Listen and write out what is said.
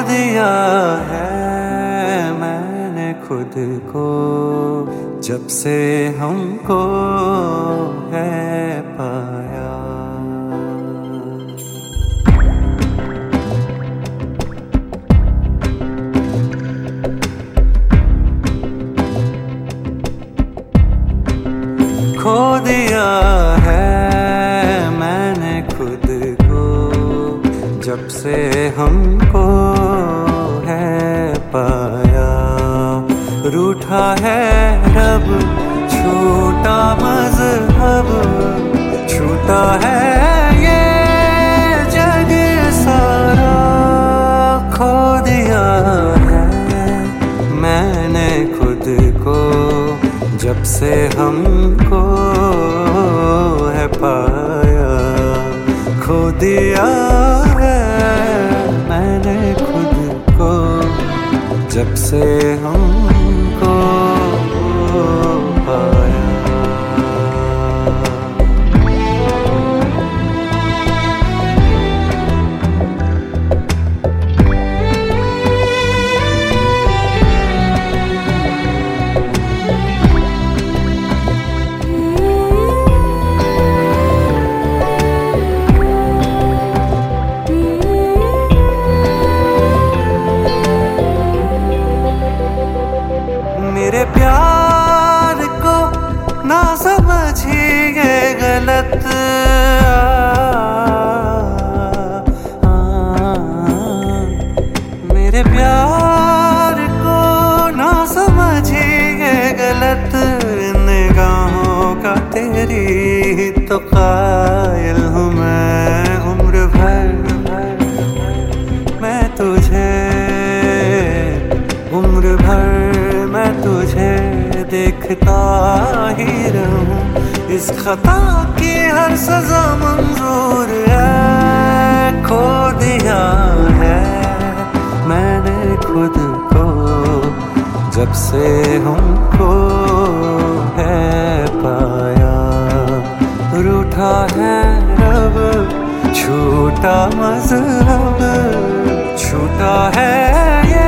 दिया है मैंने खुद को, जब से हमको है पाया। खो दिया है मैंने खुद को, जब से हमको है पाया। रूठा है रब, छूटा मज़हब, छूटा है ये जग सारा। खो दिया है मैंने खुद को, जब से हमको है पाया। खो दिया है मैंने खुद को, जब से हमको पाया। मेरे प्यार को ना समझिए गलत, मेरे प्यार को ना समझिए गलत। निगाहों का तेरी तो कायल हूँ मैं, उम्र भर मैं तुझे, उम्र भर मैं तुझे देखता ही रहूं। इस खता की हर सजा मंजूर है। खो दिया है मैंने खुद को, जब से हमको है पाया। रूठा है रब, छूटा मज़हब, छूटा है ये